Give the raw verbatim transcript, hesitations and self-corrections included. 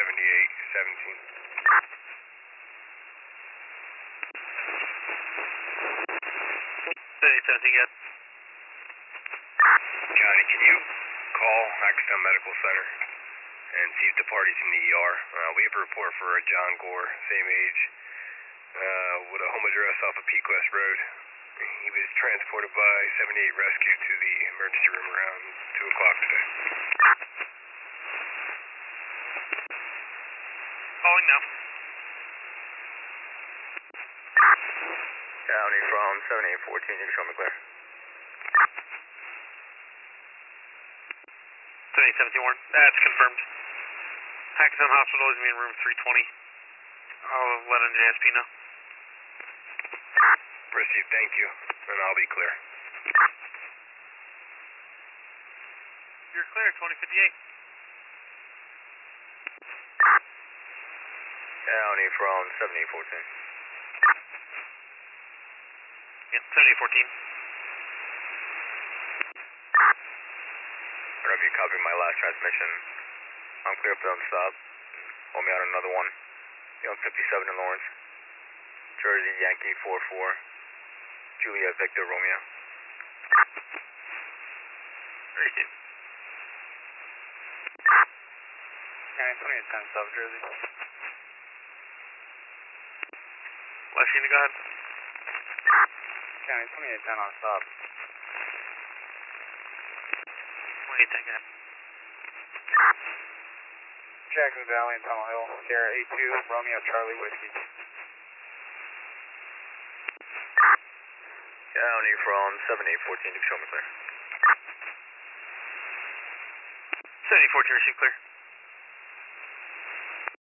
seventy-eight seventeen. seventy-eight seventeen, yes. Johnny, can you call Hackettstown Medical Center and see if the party's in the E R? Uh, we have a report for a John Gore, same age, uh, with a home address off of Pequest Road. He was transported by seventy-eight Rescue to the emergency room around two o'clock today. Calling now. County from seventy-eight fourteen, you can show me clear. seventy-eight seventeen, Warren. That's confirmed. Hackettstown Hospital is in room three twenty. I'll let N J S P know. Received, thank you, and I'll be clear. You're clear, twenty fifty-eight. County from seventy-eight fourteen. Yeah, seventy-eight fourteen. I don't know if you copied my last transmission. I'm clear up on stop. Hold me out on another one. Be on fifty-seven in Lawrence. Jersey, Yankee four four. Juliet, Victor, Romeo. Received. County twenty-eight ten, South Jersey. Lashina, go ahead. County twenty-eight ten on stop. twenty-eight ten, go ahead. Jackson Valley and Tunnel Hill, Sierra eight two, Romeo Charlie Whiskey. County from seventy-eight fourteen, you can show me clear. seventy-eight fourteen, receive clear.